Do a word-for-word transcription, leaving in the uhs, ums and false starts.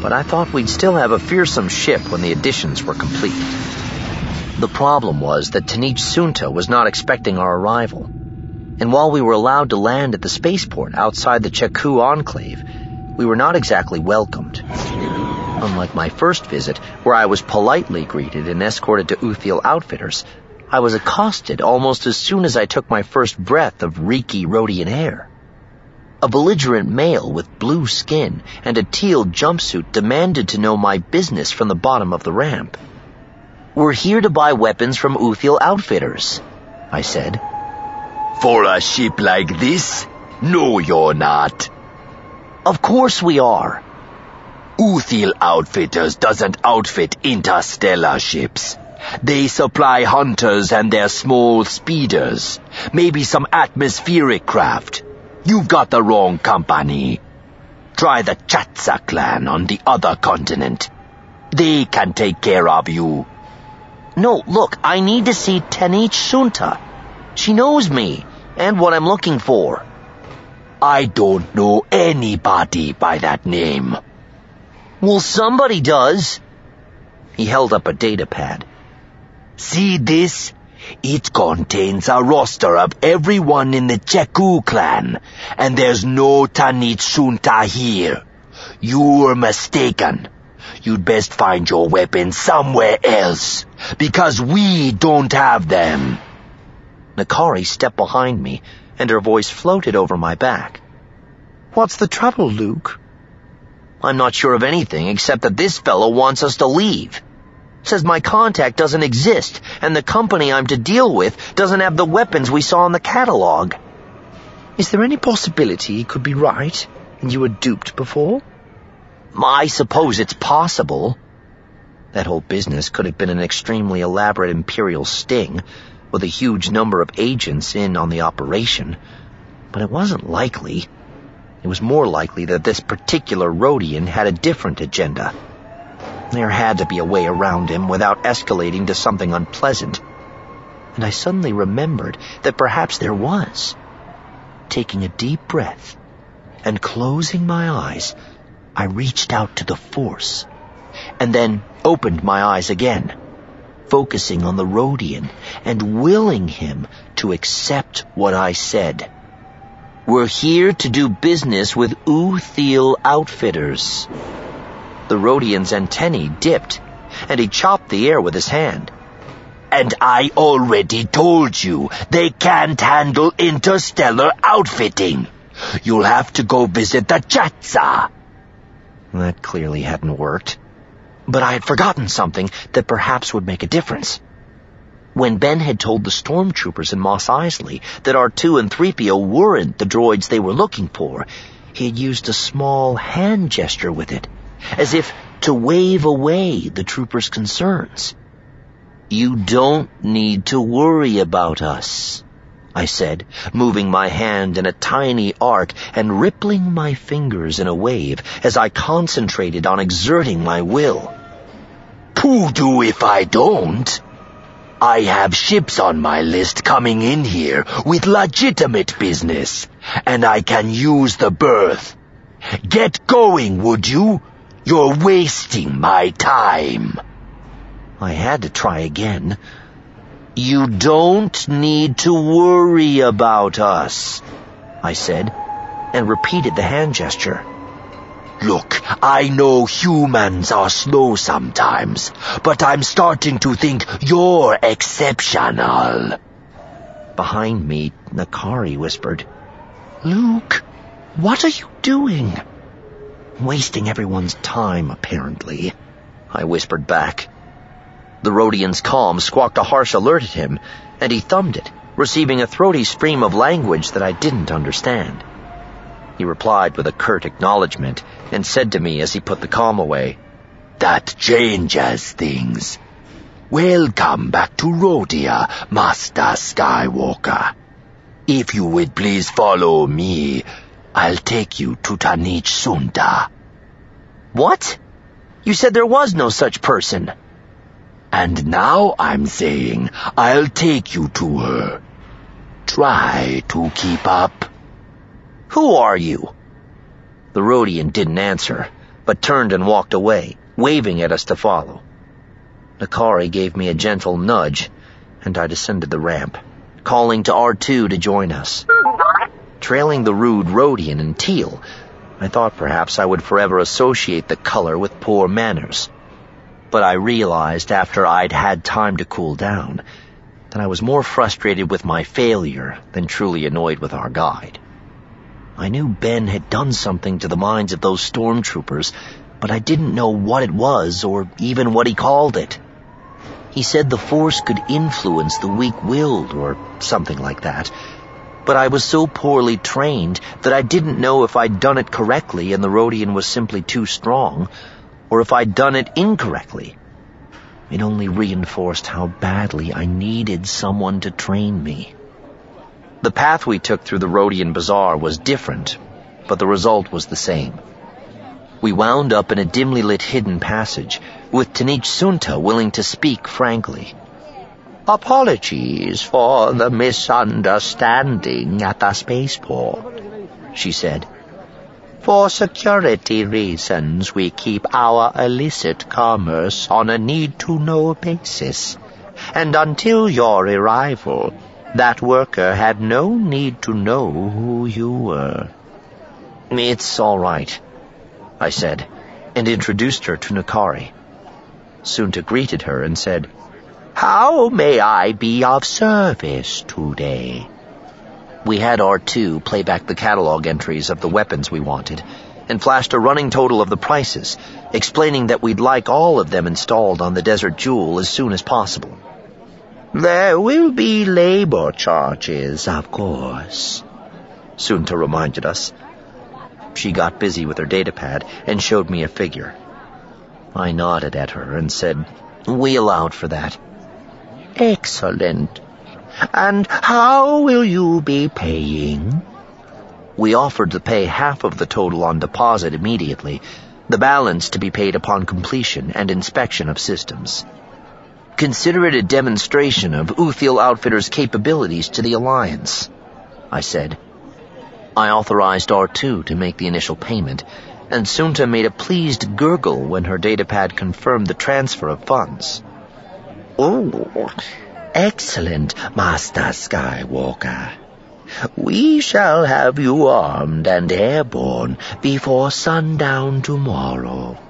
but I thought we'd still have a fearsome ship when the additions were complete. The problem was that Tanich Sunta was not expecting our arrival, and while we were allowed to land at the spaceport outside the Cheku enclave, we were not exactly welcomed. Unlike my first visit, where I was politely greeted and escorted to Uthiel Outfitters, I was accosted almost as soon as I took my first breath of reeky Rhodian air. A belligerent male with blue skin and a teal jumpsuit demanded to know my business from the bottom of the ramp. "We're here to buy weapons from Uthiel Outfitters," I said. "For a ship like this? No, you're not." "Of course we are." "Uthiel Outfitters doesn't outfit interstellar ships. They supply hunters and their small speeders, maybe some atmospheric craft. You've got the wrong company. Try the Chatsa clan on the other continent. They can take care of you." "No, look, I need to see Tanich Sunta. She knows me and what I'm looking for." "I don't know anybody by that name." "Well, somebody does." He held up a data pad. "See this? It contains a roster of everyone in the Cheku clan, and there's no Tanich Sunta here. You're mistaken. You'd best find your weapons somewhere else, because we don't have them." Nakari stepped behind me, and her voice floated over my back. "What's the trouble, Luke?" "I'm not sure of anything except that this fellow wants us to leave. Says my contact doesn't exist, and the company I'm to deal with doesn't have the weapons we saw in the catalog." "Is there any possibility he could be right, and you were duped before?" "I suppose it's possible." That whole business could have been an extremely elaborate imperial sting, with a huge number of agents in on the operation. But it wasn't likely. It was more likely that this particular Rhodian had a different agenda. There had to be a way around him without escalating to something unpleasant. And I suddenly remembered that perhaps there was. Taking a deep breath and closing my eyes, I reached out to the Force, and then opened my eyes again, focusing on the Rhodian and willing him to accept what I said. "We're here to do business with Uthiel Outfitters." The Rhodian's antennae dipped, and he chopped the air with his hand. "And I already told you they can't handle interstellar outfitting. You'll have to go visit the Chatsa." That clearly hadn't worked. But I had forgotten something that perhaps would make a difference. When Ben had told the stormtroopers in Mos Eisley that R two and three P O weren't the droids they were looking for, he had used a small hand gesture with it, as if to wave away the troopers' concerns. "You don't need to worry about us," I said, moving my hand in a tiny arc and rippling my fingers in a wave as I concentrated on exerting my will. "Poodoo if I don't. I have ships on my list coming in here with legitimate business, and I can use the berth. Get going, would you? You're wasting my time." I had to try again. "You don't need to worry about us," I said, and repeated the hand gesture. "Look, I know humans are slow sometimes, but I'm starting to think you're exceptional." Behind me, Nakari whispered, "Luke, what are you doing?" "Wasting everyone's time, apparently," I whispered back. The Rhodian's comm squawked a harsh alert at him, and he thumbed it, receiving a throaty stream of language that I didn't understand. He replied with a curt acknowledgement and said to me as he put the comm away, "That changes things. Welcome back to Rhodia, Master Skywalker. If you would please follow me, I'll take you to Tanich Sunta." "What? You said there was no such person." "And now I'm saying I'll take you to her. Try to keep up." "Who are you?" The Rhodian didn't answer, but turned and walked away, waving at us to follow. Nakari gave me a gentle nudge, and I descended the ramp, calling to R two to join us. Trailing the rude Rhodian in teal, I thought perhaps I would forever associate the color with poor manners. But I realized after I'd had time to cool down that I was more frustrated with my failure than truly annoyed with our guide. I knew Ben had done something to the minds of those stormtroopers, but I didn't know what it was or even what he called it. He said the Force could influence the weak-willed or something like that, but I was so poorly trained that I didn't know if I'd done it correctly and the Rhodian was simply too strong, or if I'd done it incorrectly. It only reinforced how badly I needed someone to train me. The path we took through the Rhodian Bazaar was different, but the result was the same. We wound up in a dimly lit hidden passage, with Tanich Sunta willing to speak frankly. "Apologies for the misunderstanding at the spaceport," she said. "For security reasons, we keep our illicit commerce on a need-to-know basis. And until your arrival, that worker had no need to know who you were." "It's all right," I said, and introduced her to Nakari. Sunta greeted her and said, "How may I be of service today?" We had R two play back the catalog entries of the weapons we wanted, and flashed a running total of the prices, explaining that we'd like all of them installed on the Desert Jewel as soon as possible. "There will be labor charges, of course," Sunta reminded us. She got busy with her datapad and showed me a figure. I nodded at her and said, "We allowed for that." "Excellent. And how will you be paying?" We offered to pay half of the total on deposit immediately, the balance to be paid upon completion and inspection of systems. "Consider it a demonstration of Uthiel Outfitters' capabilities to the Alliance," I said. I authorized R two to make the initial payment, and Sunta made a pleased gurgle when her datapad confirmed the transfer of funds. "Oh, excellent, Master Skywalker. We shall have you armed and airborne before sundown tomorrow."